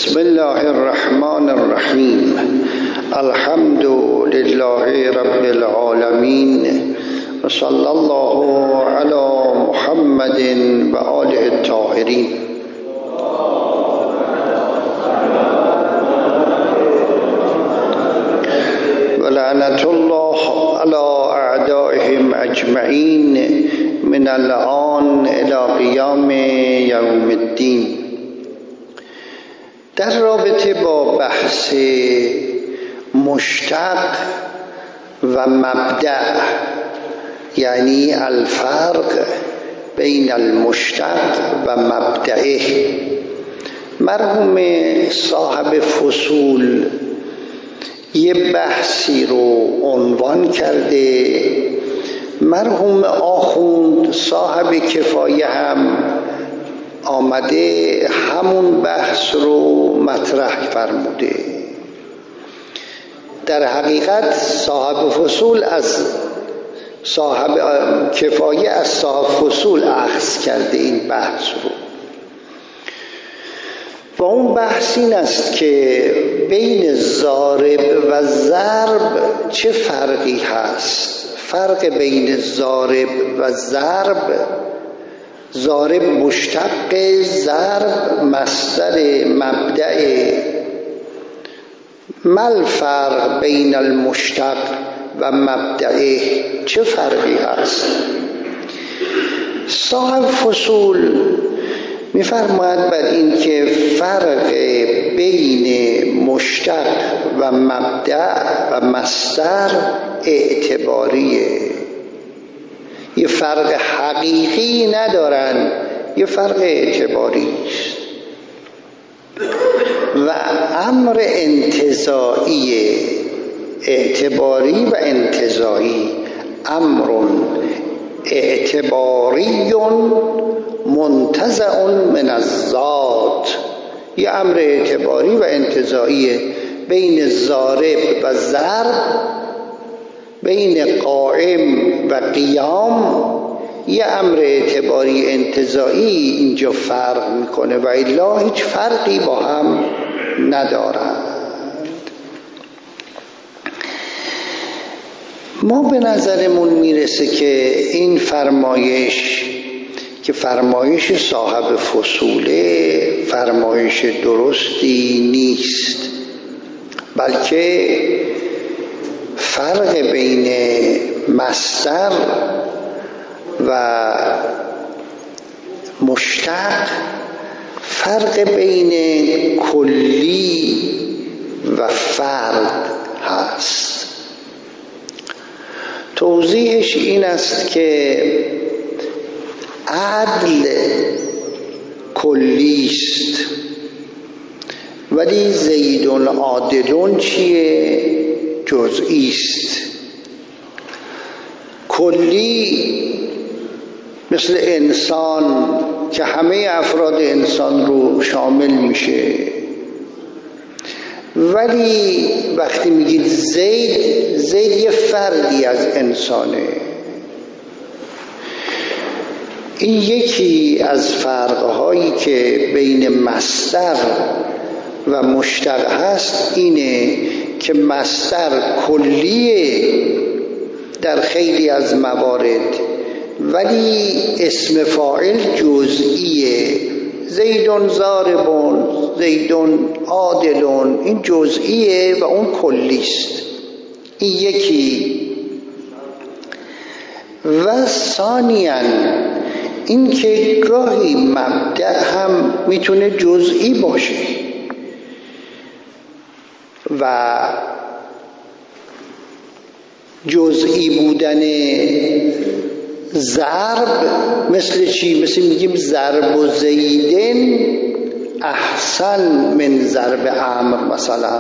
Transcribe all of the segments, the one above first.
بسم الله الرحمن الرحیم. الحمد لله رب العالمین و صلی الله علی محمد و آله الطاهرین. و لعنت الله علی اعدائهم اجمعین من الآن الی قیام یوم الدین. در رابطه با بحث مشتق و مبدأ، یعنی الفرق بین المشتق و مبدأه، مرحوم صاحب فصول یه بحثی رو عنوان کرده. مرحوم آخوند صاحب کفایه هم آمده همون بحث رو مطرح فرموده. در حقیقت صاحب فصول از صاحب کفایه از صاحب فصول اخذ کرده این بحث رو، و اون بحث این است که بین ضارب و ضرب چه فرقی هست. فرق بین ضارب و ضرب: ضارب مشتق، ضرب مصدر مبدأ. ما الفرق بین المشتق و مبدأه؟ چه فرقی هست؟ صاحب فصول می‌فرماید بر این که فرق بین مشتق و مبدأ و مصدر اعتباریه. یه فرق حقیقی ندارن، یه فرق اعتباری است. و امر انتزاعی، اعتباری و انتزاعی، امر اعتباری منتزع من الذات. یه امر اعتباری و انتزاعی بین ضارب و ضرب، بین قائم و قیام. یه امر اعتباری انتزاعی اینجا فرق میکنه و الا هیچ فرقی با هم ندارند. ما به نظرمون میرسه که این فرمایش که فرمایش صاحب فصوله فرمایش درستی نیست، بلکه فرق بین مصدر و مشتق فرق بین کلی و فرد هست. توضیحش این است که عدل کلیست، ولی زیدون عادلون چیه؟ جزئی است. کلی مثل انسان که همه افراد انسان رو شامل میشه، ولی وقتی میگید زید یه فردی از انسانه. این یکی از فرقهایی که بین مصدر و مشتق هست اینه که مصدر کلیه در خیلی از موارد، ولی اسم فاعل جزئیه. زیدون ضاربون، زیدون عادلون، این جزئیه و اون کلیست. این یکی. و ثانیاً این که گاهی مبدأ هم میتونه جزئی باشه و جزئی بودن ضرب مثل چی؟ مثل میگیم ضرب و زیدن احسن من ضرب عمرو. مثلا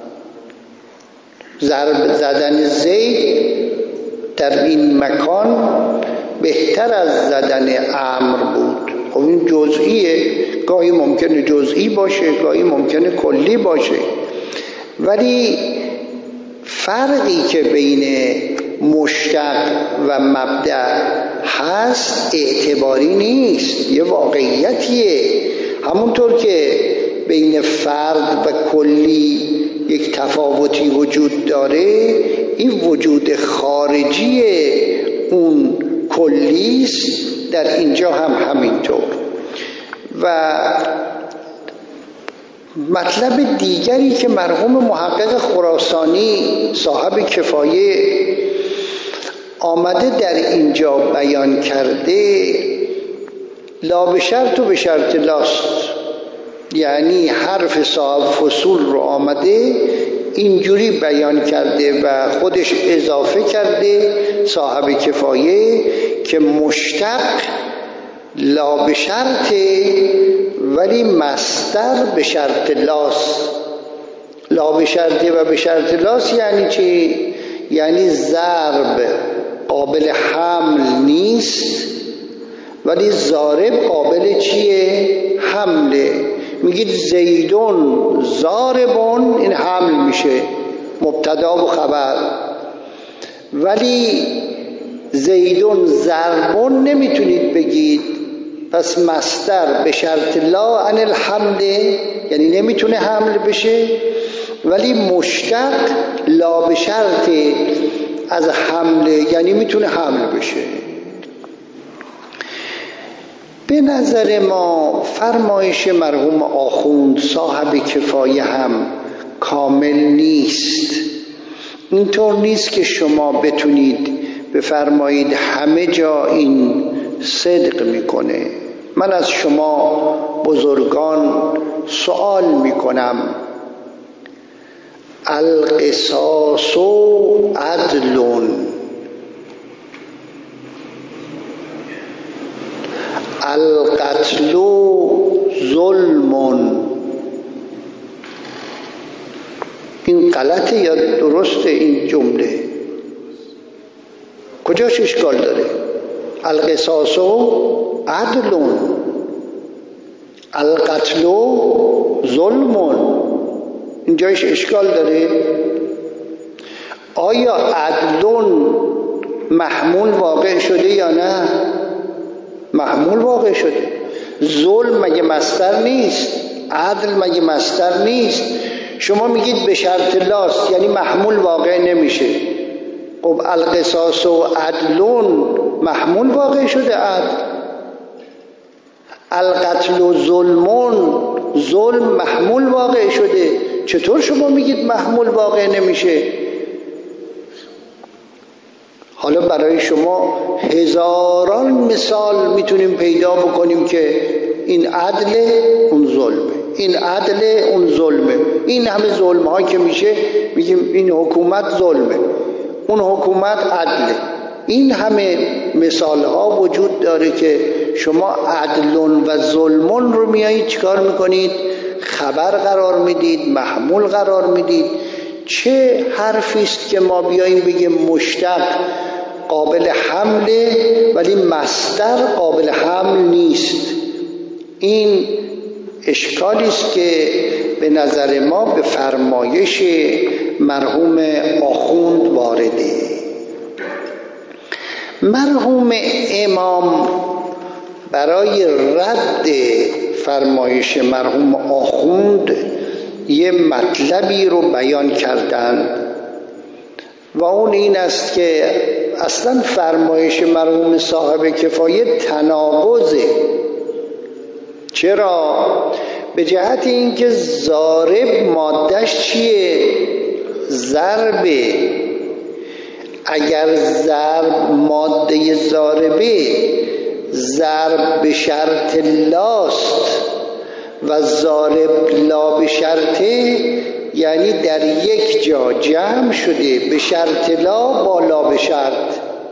ضرب زدن زید در این مکان بهتر از زدن عمرو بود. خب این جزئیه، گاهی ممکنه جزئی باشه، گاهی ممکنه کلی باشه، ولی فرقی که بین مشتق و مبدأ هست اعتباری نیست، یه واقعیتیه. همونطور که بین فرد و کلی یک تفاوتی وجود داره، این وجود خارجی اون کلی است، در اینجا هم همینطور. و مطلب دیگری که مرحوم محقق خراسانی صاحب کفایه آمده در اینجا بیان کرده، لا به شرط و به شرط لاست، یعنی حرف صاحب فصول رو آمده اینجوری بیان کرده و خودش اضافه کرده صاحب کفایه که مشتق لا به شرط ولی مصدر به شرط لاست. لا به شرط و به شرط لاست یعنی چی؟ یعنی ضرب قابل حمل نیست ولی ضارب قابل چیه؟ حمله. میگید زیدون ضاربون، این حمل میشه، مبتدا و خبر. ولی زیدون ضربون نمیتونید بگید، پس مصدر به شرط لا عن الحمل، یعنی نمیتونه حمل بشه، ولی مشتق لا به شرط از حمله، یعنی میتونه حمل بشه. به نظر ما فرمایش مرحوم آخوند صاحب کفایه هم کامل نیست. اینطور نیست که شما بتونید بفرمایید همه جا این صدق میکنه. من از شما بزرگان سوال میکنم، القصاص عدل، القتل ظلم، این غلطه یا درسته؟ این جمله کجاش اشکال داره؟ القصاص عدل، القتل ظلم، اینجاش اشکال داره؟ آیا عدل محمول واقع شده یا نه؟ محمول واقع شده. ظلم مگه مصدر نیست؟ عدل مگه مصدر نیست؟ شما میگید به شرط لاست، یعنی محمول واقع نمیشه. خب القصاص و عدلون محمول واقع شده عدل. القتل و ظلمون، ظلم محمول واقع شده. چطور شما میگید محمول واقع نمیشه؟ حالا برای شما هزاران مثال میتونیم پیدا بکنیم که این عدل اون ظلمه، این عدل اون ظلمه. این همه ظلم ها که میشه میگیم این حکومت ظلمه، اون حکومت عدله. این همه مثال ها وجود داره که شما عدلون و ظلمون رو میایید چیکار میکنید؟ خبر قرار میدید، محمول قرار میدید. چه حرفی است که ما بیاییم بگیم مشتق قابل حمله ولی مصدر قابل حمل نیست؟ این اشکالی است که به نظر ما به فرمایش مرحوم آخوند وارده. مرحوم امام برای رد فرمایش مرحوم آخوند یه مطلبی رو بیان کردند و اون این است که اصلا فرمایش مرحوم صاحب کفایه تناقضه. چرا؟ به جهت اینکه ضارب مادهش چیه؟ ضربه. اگر ضرب ماده ضاربه، ضرب به شرط لاست و ضارب لا به شرطه، یعنی در یک جا جمع شده به شرط لا با لا به شرط.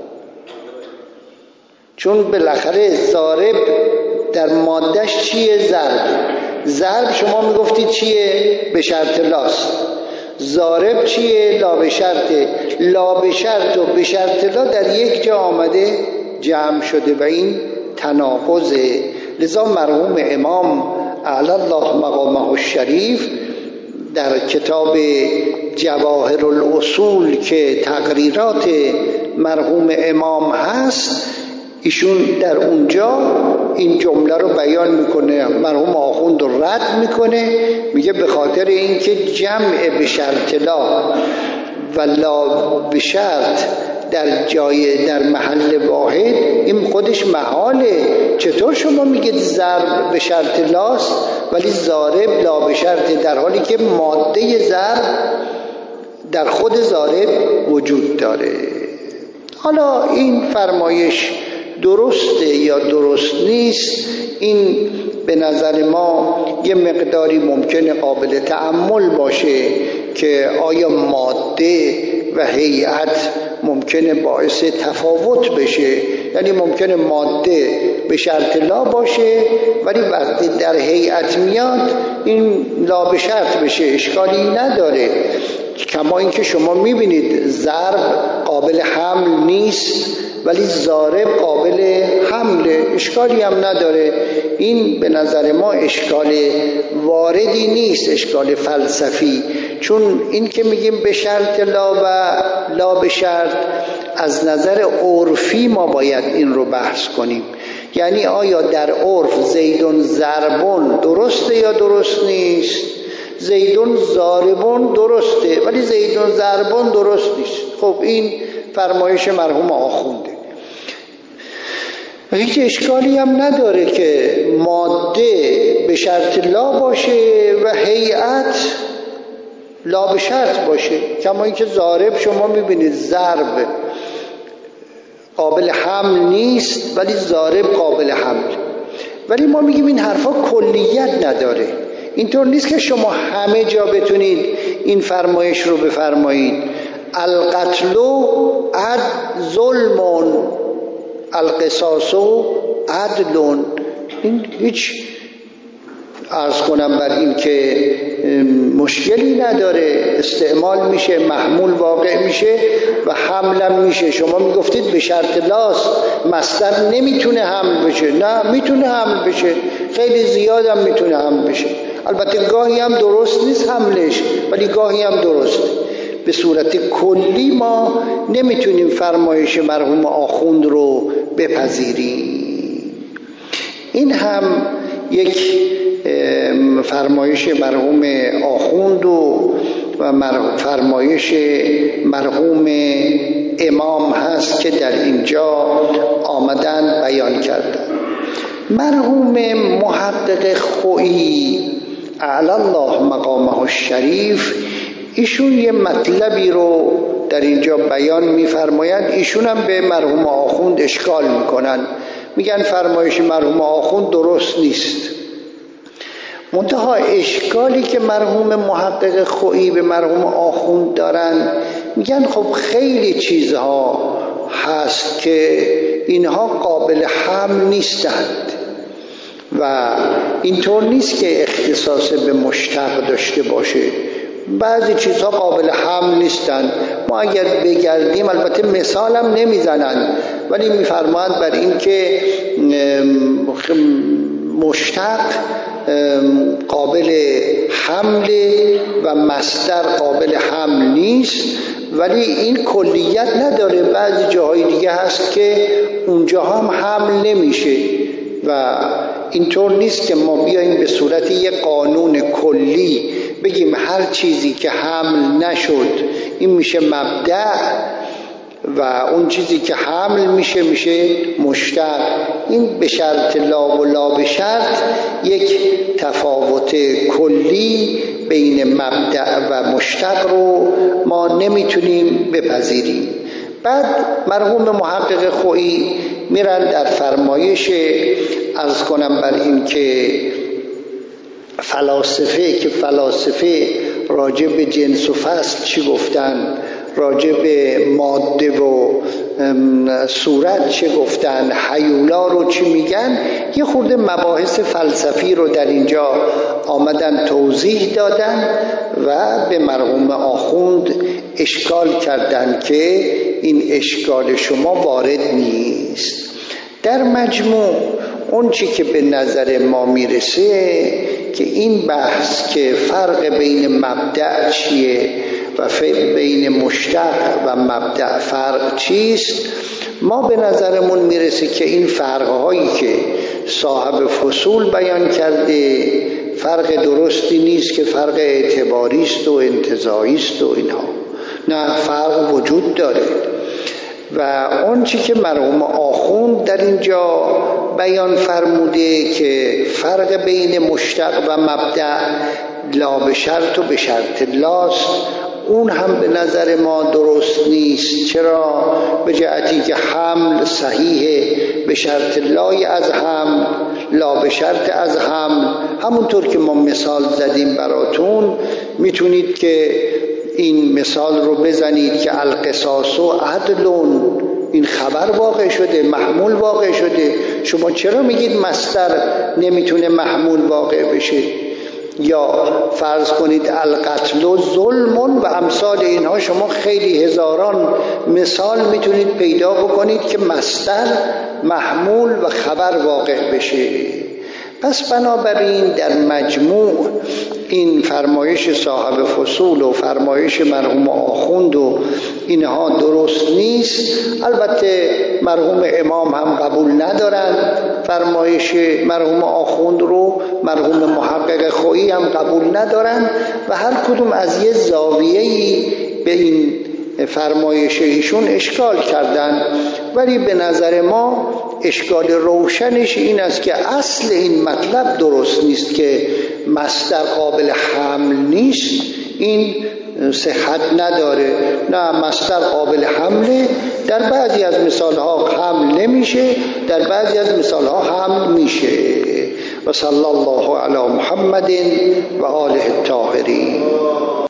چون بالاخره ضارب در مادهش چیه؟ ضرب. ضرب شما میگفتید چیه؟ به شرط لاست. ضارب چیه؟ لا به شرطه. لا به شرط و به شرط لا در یک جا آمده جمع شده و این تناقضه. لذا مرحوم امام اعلی الله مقامه الشریف در کتاب جواهر الاصول که تقریرات مرحوم امام هست، ایشون در اونجا این جمله رو بیان میکنه، مرحوم آخوند رو رد میکنه، میگه به خاطر اینکه جمع به شرط لا و لا به شرط در محل واحد این خودش محاله. چطور شما میگید ضرب به شرط لاست ولی ضارب لا به شرط، در حالی که ماده ضرب در خود ضارب وجود داره؟ حالا این فرمایش درسته یا درست نیست، این به نظر ما یه مقداری ممکنه قابل تأمل باشه که آیا ماده و هیئت ممکنه باعث تفاوت بشه. یعنی ممکنه ماده به شرط لا باشه ولی وقتی در هیئت میاد این لا به شرط بشه، اشکالی نداره. کما اینکه شما میبینید ضرب قابل حمل نیست ولی ضارب قابل حمله، اشکالی هم نداره. این به نظر ما اشکال واردی نیست، اشکال فلسفی، چون این که میگیم به شرط لا و لا به شرط از نظر عرفی ما باید این رو بحث کنیم. یعنی آیا در عرف زیدون ضربون درسته یا درست نیست؟ زیدون ضاربون درسته ولی زیدون ضربون درست نیست. خب این فرمایش مرحوم آخونده. هیچ اشکالی هم نداره که ماده به شرط لا باشه و هیئت لا به شرط باشه. کما اینکه ضارب شما میبینید ضرب قابل حمل نیست ولی ضارب قابل حمل. ولی ما میگیم این حرفا کلیت نداره. اینطور نیست که شما همه جا بتونید این فرمایش رو بفرمایید القتل ظلم القصاص عدل. این هیچ عرض کنم بر این که مشکلی نداره، استعمال میشه، محمول واقع میشه و حملم میشه. شما میگفتید به شرط لاست، مصدر نمیتونه حمل بشه. نه، میتونه حمل بشه، خیلی زیادم میتونه حمل بشه. البته گاهی هم درست نیست حملش ولی گاهی هم درسته. به صورت کلی ما نمیتونیم فرمایش مرحوم آخوند رو بپذیریم. این هم یک فرمایش مرحوم آخوند و فرمایش مرحوم امام هست که در اینجا آمدن بیان کردن. مرحوم محقق خویی اعلی الله مقامه الشریف ایشون یه مطلبی رو در اینجا بیان می‌فرمایند. ایشون هم به مرحوم آخوند اشکال میکنن، میگن فرمایش مرحوم آخوند درست نیست. منتها اشکالی که مرحوم محقق خویی به مرحوم آخوند دارن، میگن خب خیلی چیزها هست که اینها قابل حمل نیستند و اینطور نیست که اختصاص به مشتق داشته باشه. بعضی چیزها قابل حمل نیستن. ما اگر بگردیم، البته مثال هم نمیزنن ولی میفرمایند بر این که مشتق قابل حمل و مصدر قابل حمل نیست، ولی این کلیت نداره. بعضی جاهای دیگه هست که اونجا هم حمل نمیشه و اینطور نیست که ما بیاییم به صورت یک قانون کلی بگیم هر چیزی که حمل نشد این میشه مبدأ و اون چیزی که حمل میشه مشتق. این به شرط لا و لا به شرط یک تفاوت کلی بین مبدأ و مشتق رو ما نمیتونیم بپذیریم. بعد مرحوم محقق خویی میرن در فرمایش عرض کنم بر این که فلاسفه راجع به جنس و فصل چی گفتن، راجع به ماده و صورت چه گفتن، هیولا رو چی میگن. یه خورده مباحث فلسفی رو در اینجا آمدن توضیح دادن و به مرحوم آخوند اشکال کردن که این اشکال شما وارد نیست. در مجموع اون چی که به نظر ما میرسه که این بحث که فرق بین مبدأ چیه و بین مشتق و مبدأ فرق چیست، ما به نظرمون میرسه که این فرقهایی که صاحب فصول بیان کرده فرق درستی نیست که فرق اعتباری است و انتزاعی است و اینها، نه، فرق وجود داره. و اون چی که مرحوم آخوند در اینجا بیان فرموده که فرق بین مشتق و مبدأ لا به شرط و به شرط لاست، اون هم به نظر ما درست نیست. چرا؟ به جهتی که حمل صحیحه به شرط لای از حمل، لا به شرط از حمل. همونطور که ما مثال زدیم براتون، میتونید که این مثال رو بزنید که القصاص و عدلون، این خبر واقع شده، محمول واقع شده. شما چرا میگید مصدر نمیتونه محمول واقع بشه؟ یا فرض کنید القتل و ظلم و امثال اینها، شما خیلی هزاران مثال میتونید پیدا بکنید که مصدر محمول و خبر واقع بشه. پس بنابراین در مجموع این فرمایش صاحب فصول و فرمایش مرحوم آخوند و اینها درست نیست. البته مرحوم امام هم قبول ندارن فرمایش مرحوم آخوند رو، مرحوم محقق خویی هم قبول ندارن و هر کدوم از یه زاویه‌ای به این فرمایش ایشون اشکال کردن. ولی به نظر ما اشکال روشنش این است که اصل این مطلب درست نیست که مصدر قابل حمل نیست، این صحت نداره. نه، مصدر قابل حمله، در بعضی از مثالها حمل نمیشه، در بعضی از مثالها حمل میشه. و صلی الله علی محمد و آله الطاهرین.